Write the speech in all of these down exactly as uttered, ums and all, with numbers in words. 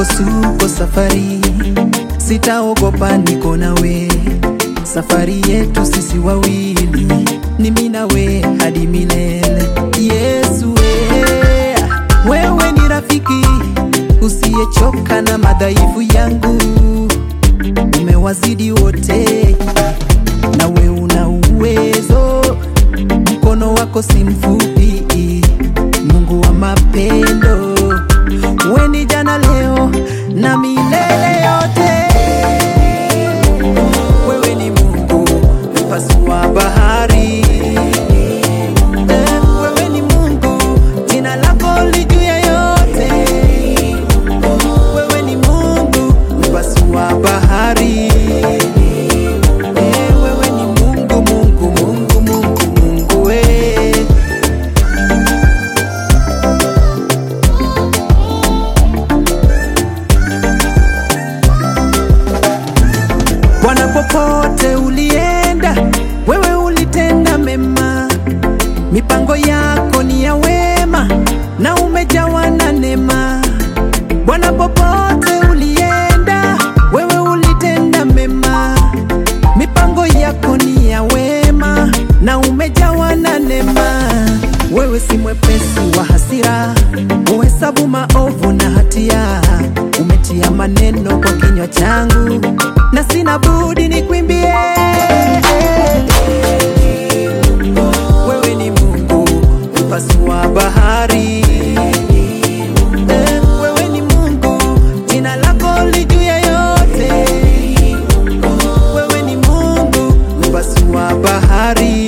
misukosuko safari, sitaogopa, niko nawe. Safari yetu sisi wawili ni mimi nawe hadi milele. Yesu we, wewe ni rafiki usiyechoka na madhaifu yangu, umewazidi wote, nawe una uwezo, mkono wako si mfupi, Mungu wa mapendo, wewe ni jana leo na milele yote. Wewe ni Mungu mpasua bahari, wewe ni Mungu, jina lako li juu ya yote. Wewe ni Mungu mpasua bahari, wewe ni Mungu, Mungu, Mungu, Mungu, Mungu we. Bwana, popote ulienda, wewe ulitenda mema, mipango yako ni ya wema na umejawa na neema. Bwana, popote ulienda, wewe ulitenda mema, mipango yako ni ya wema na umejawa na neema. Wewe si mwepesi wa hasira, uhesabu maovu na hatia, umetia maneno kwa kinywa changu na sina budi nikwimbie. Wewe ni Mungu mpasua bahari, wewe ni Mungu, jina lako li juu ya yote. Wewe ni Mungu mpasua bahari,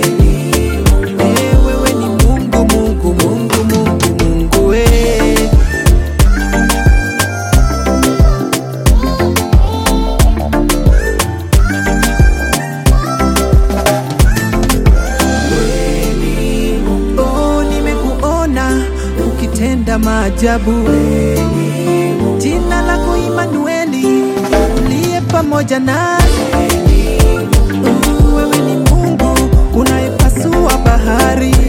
wewe ni Mungu, Mungu, Mungu, Mungu, Mungu we. Ukitenda maajabu, jina lako Imanueli, uliye pamoja nasi. Wewe ni Mungu unayepasua bahari,